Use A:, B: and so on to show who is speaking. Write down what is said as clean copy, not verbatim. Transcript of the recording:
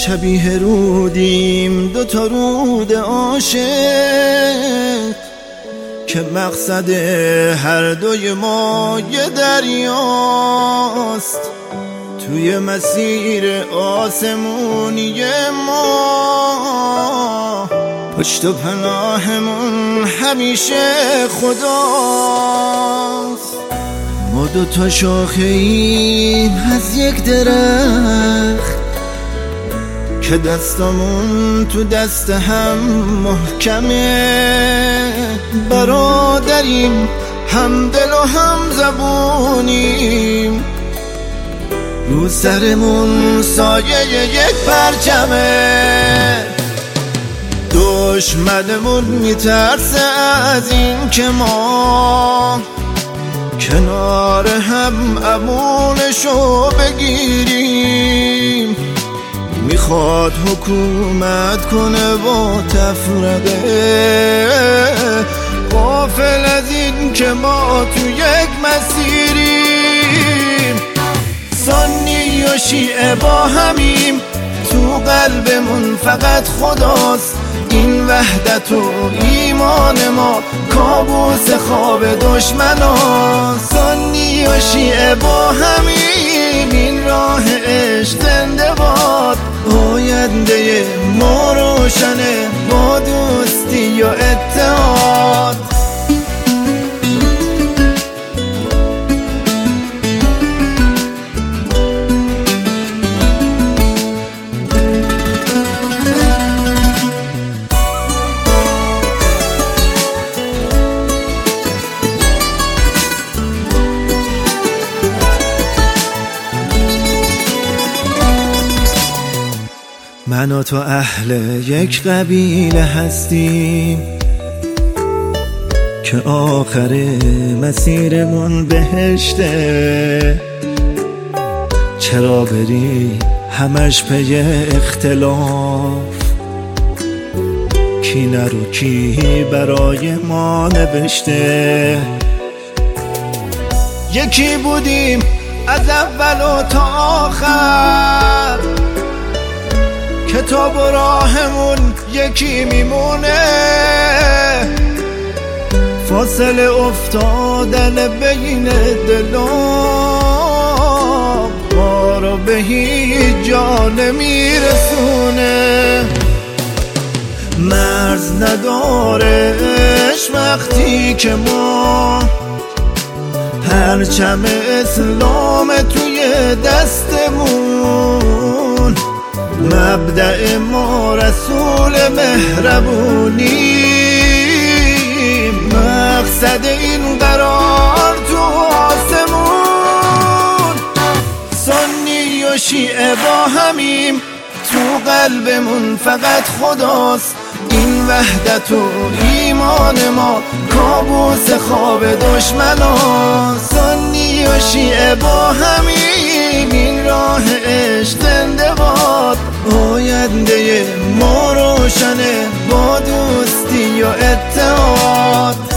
A: شبیه رودیم دوتا رود عاشق که مقصد هر دوی ما یه دریاست. توی مسیر آسمونی ما پشت و پناهمون همیشه خداست. ما دوتا شاخه ایم از یک درخت که دستمون تو دست هم محکمه. برادریم، هم دل و هم زبونیم، رو سرمون سایه یک پرچمه. دشمنمون میترسه از این که ما کنار هم امونشو بگیریم. میخواد حکومت کنه با تفرقه، غافل از این که ما تو یک مسیریم. سنی و شیعه با همیم، تو قلبمون فقط خداست. این وحدت و ایمان ما کابوس خواب دشمناست. سنی و شیعه با همیم، این راه عشق زنده باد. آینده ما روشنه با دوستی و اتحاد. من و تو اهل یک قبیله هستیم که آخر مسیرمون بهشته. چرا بری همش پی اختلاف؟ کی نرو کی برای ما نوشته؟ یکی بودیم از اول و تا آخر، کتاب و راهمون یکی میمونه. فاصله افتادن بین دلا ما رو به هیچ جا نمیرسونه. مرز ندارش وقتی که ما پرچم اسلام توی دستمون. مبدأ ما رسول مهربونی، مقصد این قرار تو آسمون. سنی و شیعه با همیم، تو قلبمون فقط خداست. این وحدت و ایمان ما کابوس خواب دشمناست. سنی و شیعه با همیم، این راه عشق زنده باد. آینده ما روشنه با دوستی و اتحاد.